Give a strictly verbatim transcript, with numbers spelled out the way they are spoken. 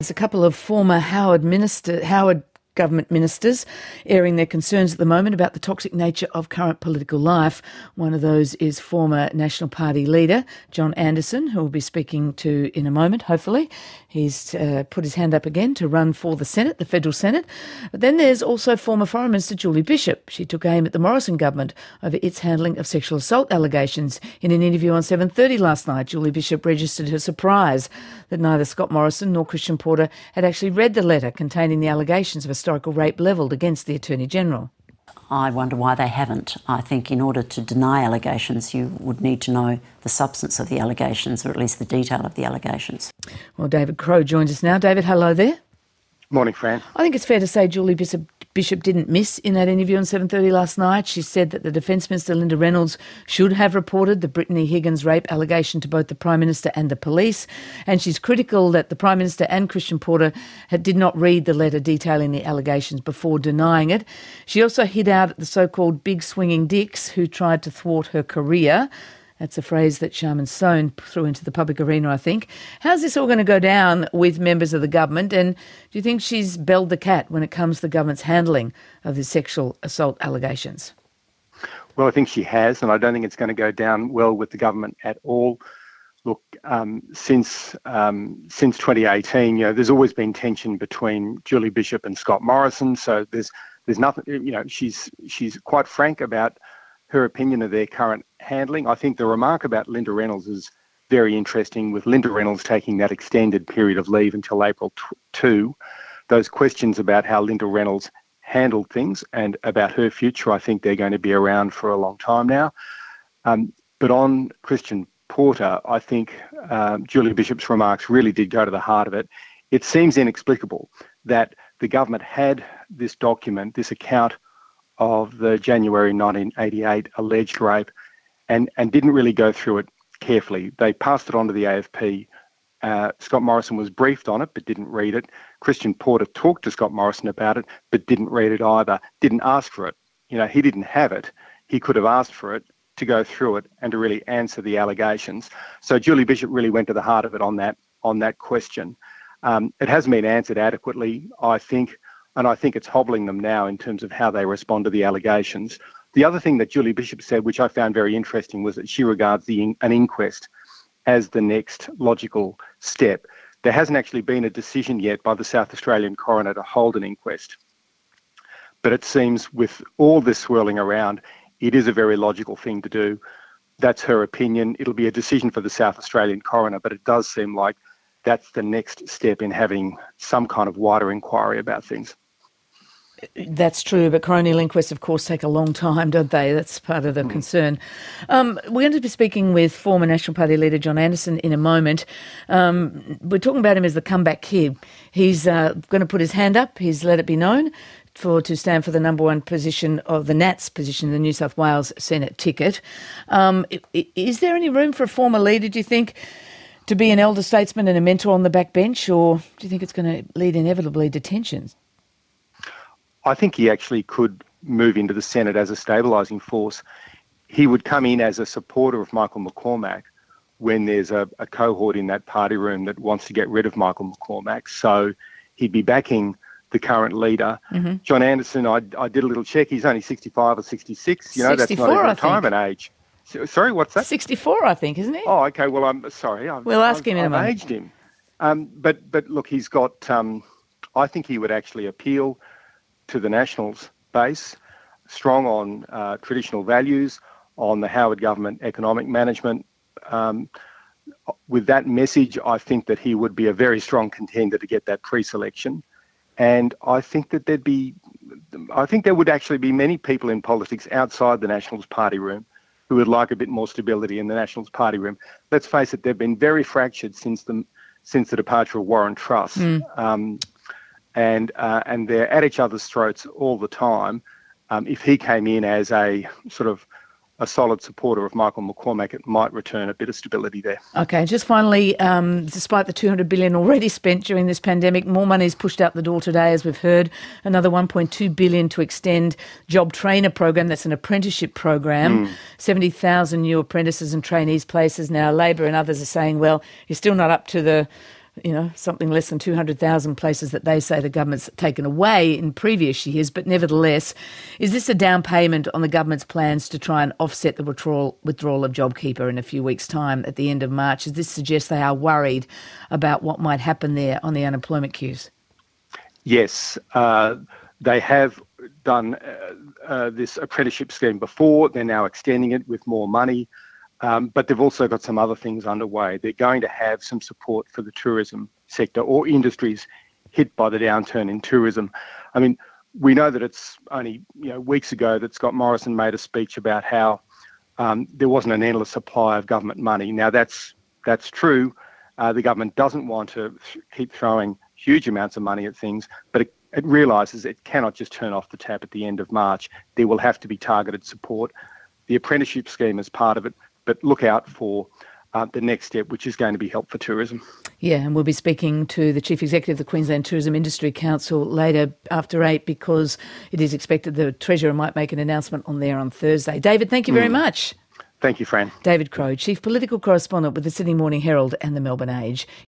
There's a couple of former Howard minister, Howard government ministers airing their concerns at the moment about the toxic nature of current political life. One of those is former National Party leader John Anderson, who we'll be speaking to in a moment, hopefully. He's uh, put his hand up again to run for the Senate, the federal Senate. But then there's also former Foreign Minister Julie Bishop. She took aim at the Morrison government over its handling of sexual assault allegations. In an interview on seven thirty last night, Julie Bishop registered her surprise that neither Scott Morrison nor Christian Porter had actually read the letter containing the allegations of historical rape levelled against the Attorney-General. I wonder why they haven't. I think in order to deny allegations, you would need to know the substance of the allegations, or at least the detail of the allegations. Well, David Crowe joins us now. David, hello there. Morning, Fran. I think it's fair to say Julie Bishop, Bishop didn't miss in that interview on seven thirty last night. She said that the Defence Minister, Linda Reynolds, should have reported the Brittany Higgins rape allegation to both the Prime Minister and the police. And she's critical that the Prime Minister and Christian Porter had, did not read the letter detailing the allegations before denying it. She also hit out at the so-called big swinging dicks who tried to thwart her career. That's a phrase that Sharman Stone threw into the public arena, I think. How's this all going to go down with members of the government? And do you think she's belled the cat when it comes to the government's handling of the sexual assault allegations? Well, I think she has, and I don't think it's going to go down well with the government at all. Look, um, since um, since twenty eighteen, you know, there's always been tension between Julie Bishop and Scott Morrison. So there's there's nothing, you know, she's she's quite frank about her opinion of their current handling. I think the remark about Linda Reynolds is very interesting, with Linda Reynolds taking that extended period of leave until April second. Those questions about how Linda Reynolds handled things and about her future, I think they're going to be around for a long time now. Um, but on Christian Porter, I think um, Julie Bishop's remarks really did go to the heart of it. It seems inexplicable that the government had this document, this account of the January nineteen eighty-eight alleged rape, and, and didn't really go through it carefully. They passed it on to the A F P. Uh, Scott Morrison was briefed on it, but didn't read it. Christian Porter talked to Scott Morrison about it, but didn't read it either, didn't ask for it. You know, he didn't have it. He could have asked for it to go through it and to really answer the allegations. So Julie Bishop really went to the heart of it on that, on that question. Um, it hasn't been answered adequately, I think, and I think it's hobbling them now in terms of how they respond to the allegations. The other thing that Julie Bishop said, which I found very interesting, was that she regards the in, an inquest as the next logical step. There hasn't actually been a decision yet by the South Australian coroner to hold an inquest. But it seems with all this swirling around, it is a very logical thing to do. That's her opinion. It'll be a decision for the South Australian coroner, but it does seem like that's the next step in having some kind of wider inquiry about things. That's true, but coronial inquests, of course, take a long time, don't they? That's part of the mm. concern. Um, we're going to be speaking with former National Party leader John Anderson in a moment. Um, we're talking about him as the comeback kid. He's uh, going to put his hand up. He's let it be known for to stand for the number one position of the Nats position, the New South Wales Senate ticket. Um, is there any room for a former leader, do you think, to be an elder statesman and a mentor on the backbench, or do you think it's going to lead inevitably to tensions? I think he actually could move into the Senate as a stabilising force. He would come in as a supporter of Michael McCormack when there's a, a cohort in that party room that wants to get rid of Michael McCormack. So he'd be backing the current leader. Mm-hmm. John Anderson, I, I did a little check. He's only sixty-five or sixty-six. You know, that's not even retirement age. So, sorry, what's that? sixty-four, I think, isn't he? Oh, okay. Well, I'm sorry. I've, we'll ask I've, him in I've a moment. aged him. Um, but, but look, he's got, um, I think he would actually appeal to the Nationals base, strong on uh, traditional values, on the Howard government economic management. Um, with that message, I think that he would be a very strong contender to get that pre-selection. And I think that there'd be, I think there would actually be many people in politics outside the Nationals party room who would like a bit more stability in the Nationals party room. Let's face it, they've been very fractured since the, since the departure of Warren Truss. Mm. Um, and uh, and they're at each other's throats all the time. Um, if he came in as a sort of a solid supporter of Michael McCormack, it might return a bit of stability there. Okay, just finally, um, despite the two hundred billion dollars already spent during this pandemic, more money is pushed out the door today, as we've heard. Another one point two billion dollars to extend Job Trainer program. That's an apprenticeship program. Mm. seventy thousand new apprentices and trainees places. Now, Labor and others are saying, well, you're still not up to the you know, something less than two hundred thousand places that they say the government's taken away in previous years. But nevertheless, is this a down payment on the government's plans to try and offset the withdrawal, withdrawal of JobKeeper in a few weeks' time at the end of March? Does this suggest they are worried about what might happen there on the unemployment queues? Yes, uh, they have done uh, uh, this apprenticeship scheme before. They're now extending it with more money. Um, but they've also got some other things underway. They're going to have some support for the tourism sector or industries hit by the downturn in tourism. I mean, we know that it's only you know weeks ago that Scott Morrison made a speech about how um, there wasn't an endless supply of government money. Now, that's that's true. Uh, the government doesn't want to th- keep throwing huge amounts of money at things, but it, it realises it cannot just turn off the tap at the end of March. There will have to be targeted support. The apprenticeship scheme is part of it. But look out for uh, the next step, which is going to be help for tourism. Yeah, and we'll be speaking to the Chief Executive of the Queensland Tourism Industry Council later after eight, because it is expected the Treasurer might make an announcement on there on Thursday. David, thank you very mm. much. Thank you, Fran. David Crowe, Chief Political Correspondent with the Sydney Morning Herald and the Melbourne Age.